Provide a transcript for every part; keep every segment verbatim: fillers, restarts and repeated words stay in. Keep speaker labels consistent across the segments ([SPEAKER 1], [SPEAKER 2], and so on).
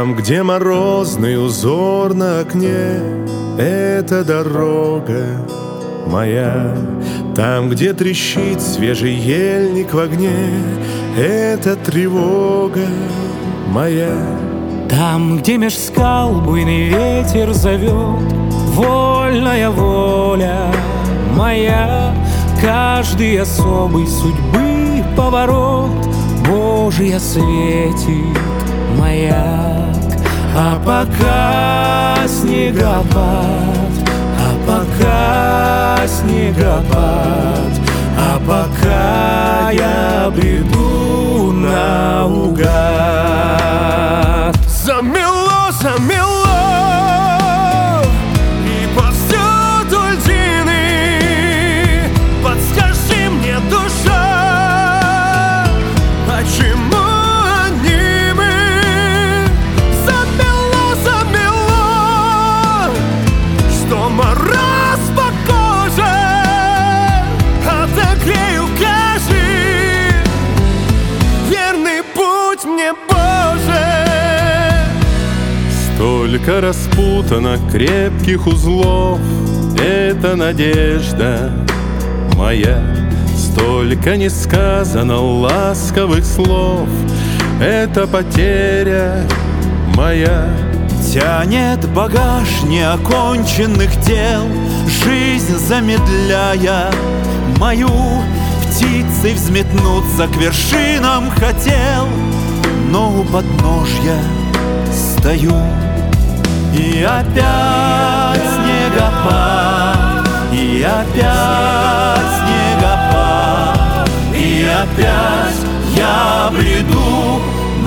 [SPEAKER 1] Там, где морозный узор на окне, это дорога моя. Там, где трещит свежий ельник в огне, это тревога моя.
[SPEAKER 2] Там, где меж скал буйный ветер зовет, вольная воля моя. Каждый особый судьбы поворот Божий осветит маяк. А пока снегопад, а пока снегопад, а пока я бреду наугад.
[SPEAKER 1] Замело, замело, и повсюду льдины. Подскажи мне, душа, почему они мы? Замело, замело, что мороз по коже, отогрею, кажи, верный путь мне, Боже. Столько распутано крепких узлов, это надежда моя. Столько не сказано ласковых слов, это потеря моя.
[SPEAKER 3] Тянет багаж неоконченных дел, жизнь замедляя мою. Птицей взметнуться к вершинам хотел, но у подножья стою. И опять снегопад, и опять снегопад, и опять я бреду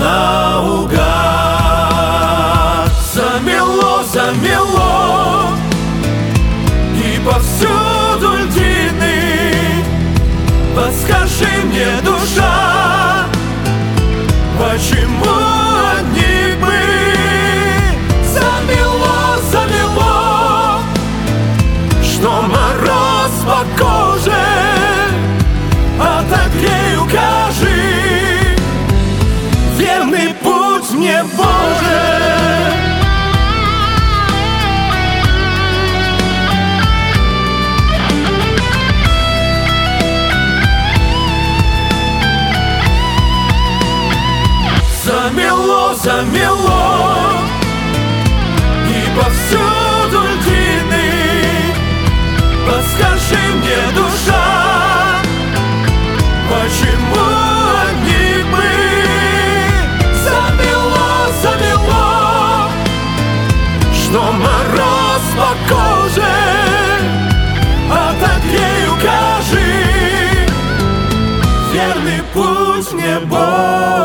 [SPEAKER 3] наугад.
[SPEAKER 1] Замело, замело, и повсюду льдины. Подскажи мне, душа, почему они мы? Замело, замело, что мороз по коже, отогрею, кажи, верный путь мне, Боже. Замело, замело, и повсюду льдины. Подскажи мне, душа, почему они мы? Замело, замело, что мороз по коже, отогрею, кажи, верный путь мне, Бог.